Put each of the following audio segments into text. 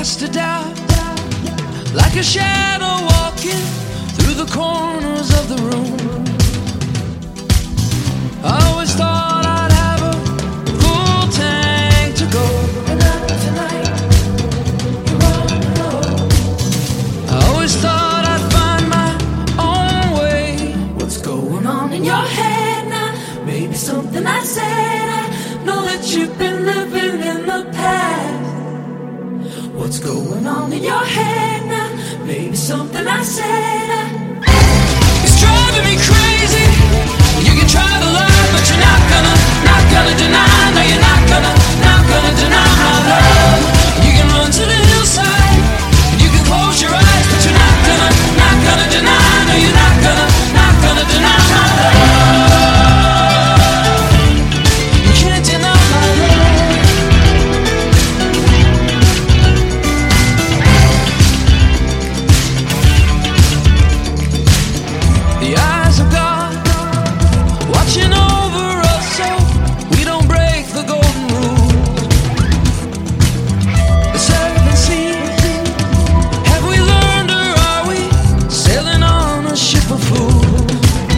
cast a doubt, like a shadow walking through the corners of the room. I always thought I'd have a full tank to go, and not tonight, you're on the road. I always thought I'd find my own way. What's going on in your head now? Maybe something I said. I know that you've been living in the past. What's going on in your head now? Maybe something I said. It's driving me crazy. You can try to lie, but you're not gonna deny. No, you're not gonna deny my love. You can run to the hillside, you can close your eyes, but you're not gonna deny. No, you're not gonna deny my love. You can't deny my love. The eyes of God watching over us so we don't break the golden rule. The seven seas, have we learned or are we sailing on a ship of fools?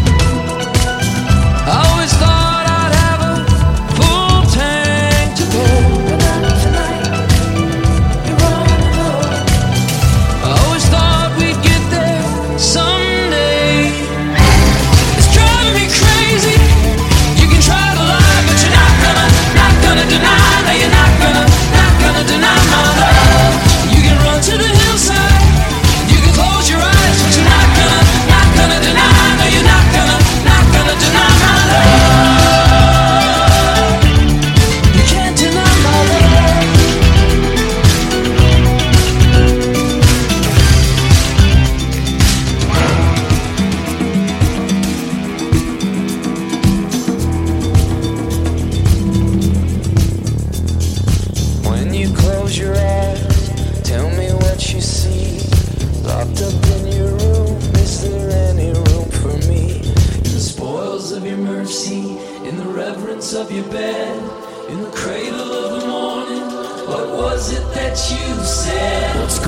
I always thought I'd have a full tank to go, but not tonight, you're on the road. I always thought we'd get there someday. It's driving me crazy. You can try to lie, but you're not gonna deny. No, you're not gonna deny my love. You can run to the hillside, you can close your eyes, but you're not gonna deny. No, you're not gonna deny my love. You can't deny my love. When you close your eyes, tell me what you see. Locked up in your room, is there any room for me? In the spoils of your mercy, in the reverence of your bed, in the cradle of the morning, what was it that you said? What's